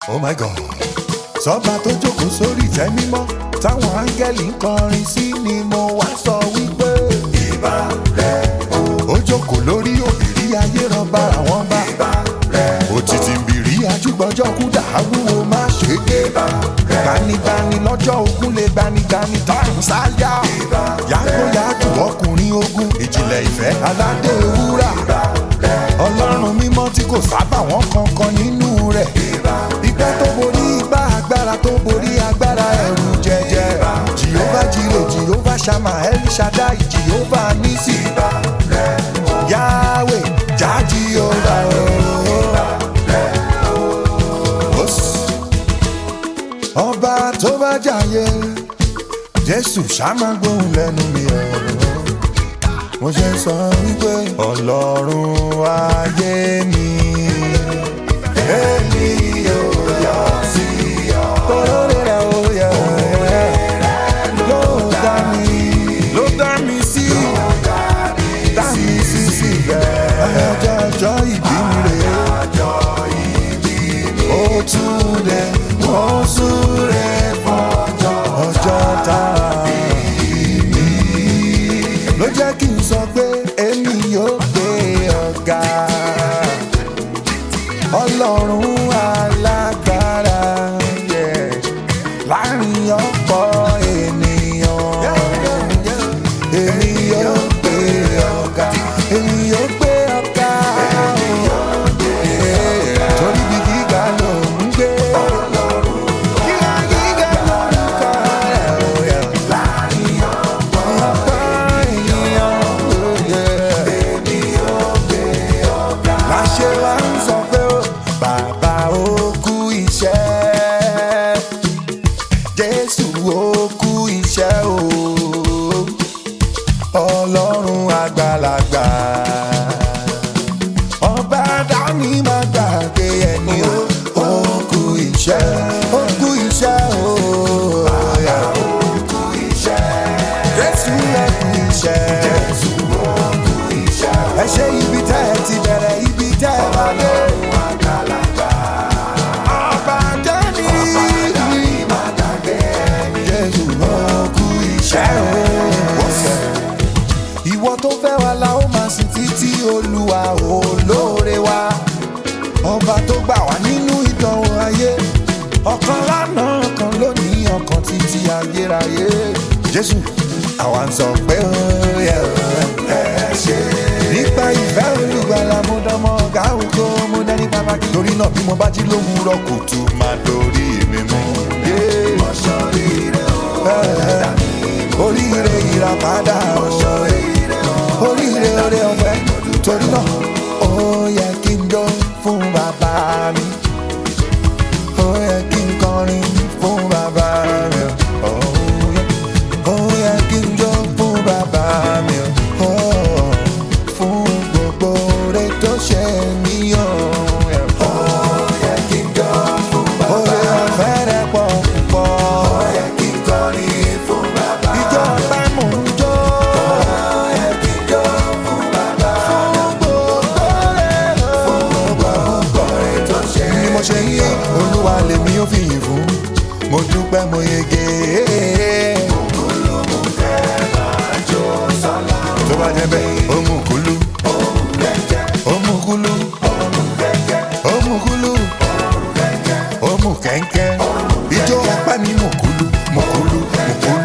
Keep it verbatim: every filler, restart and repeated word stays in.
Oh my God. Sọ́ba tó jókòó sórí ìtẹ́ mímọ́ táwọn áńgẹ́lì ń kọrin sí ni mo wá sọ wípé ìbà rẹ̀ o. Ó jókòó lórí òbírí ayé rọba àwọn bá. Ìbà rẹ̀ o. Òtítì ń bìrí ajúgbọ́jọ́ kú dàáwúwo má ṣe gé. Ìbà rẹ̀ o. Gbanibani lọ́jọ́ ogun lè gbanigani táwọn sáyà. Ìbà rẹ̀ o. Yàgòyàgò ọkùnrin ogun ìjìnlẹ̀ ìfẹ́ aládé wúrà. Ìbà rẹ̀ o. Ọlọ́run mímọ́ tí kò sábà wọn kankan nínú rẹ̀. Ìgbà tó borí igbá agbára tó borí agbára ẹ̀rù jẹjẹ. Jèhófà jírè Jèhófà ṣàmà El Shaddai Jèhófà nísì. Yahweh já Jèhófà o. Ọba tó bá jàyè Jésù ṣàmà gbóhùn lẹ́nu mi o. Mo ṣe ń sọ wípé Ọlọ́run ayé mi. Èmi yóò yọ sí ọ. Oore rẹ̀ ó yẹ ló dá mi ló dá mi sí dá mi sí síbẹ̀. Ọjọ́ ọjọ́ ìbí mi rè é. Ó tún dé ó súre fọjọ́ ọjọ́ tá a bí mi. Ló jẹ́ kí n sọ pé èmi yóò gbé ọ̀gá. Ọlọ́run alágbára láàrin ọ̀pọ̀ ènìyàn. Èmi yóò gbé ọ̀gá. Èmi yóò gbé ọ̀gá. Torí bí gíga ló ń gbé. Gíga gíga lórúkọ rẹ̀. Láàrin ọ̀pọ̀ ènìyàn. Èmi yóò gbé ọ̀gá. Láṣẹ wa ń sọ pé bàbá ó kú iṣẹ́, Jésù ó kú iṣẹ́ o, Ọlọ́run àgbàlagbà, ọba dání má gbàgbé ẹni o, ó kú iṣẹ́, ó kú iṣẹ́ o, bàbá ó kú iṣẹ́, Jésù ó kú iṣẹ́, Jésù ó kú iṣẹ́, ẹ ṣe ibi tẹ́ ẹ ti bẹ̀rẹ̀ ibi tẹ́ ẹ bá dé. Ìwọ tó fẹ́ wa la ó máa sìn títí Olúwa olóore wa, ọba tó gbà wá nínú ìdánwò ayé, ọ̀kan lánàá ọ̀kan lónìí ọ̀kan títí ayérayé. Jésù àwa ń sọ pé ó yẹ ẹ ṣe. Nípa ìfẹ́ olùgbàlà mo dánmọ́ ọ̀gá ògo mo dání pàtàkì. Torí náà bí mo bá jí lówùúrọ̀ kùtù máa dorí mi mú. Oríire ìràpadà oríire oore ọ̀fẹ́. Torí náà ó yẹ kí n jó fún bàbá mi, ó yẹ kí n kọrin fún bàbá mi, ó yẹ kí n jó fún bàbá mi, fún gbogbo oore tó ṣe mí o. Ó yẹ kí n jó fún bàbá mi, oore ọ̀fẹ́ rẹ̀ pọ̀ púpọ̀. Ó yẹ kí n kọrin fún bàbá mi, ìjọ ọ̀pá mò ń jó. Ó yẹ kí n jó fún bàbá mi, fún gbogbo rẹ̀ fún gbogbo oore tó ṣe mí. Ni mo ṣe yí Olúwa lèmi ó fi yìn fún, mo dúpẹ́ mo yege. Tó bá jẹ́ bẹ́ẹ̀ ó mú kúlú ó mú kúlú ó mú kúlú ó mú kẹ́ńkẹ́, ijó ọpẹ́ mi mú kúlú mú kúlú mú kúlú.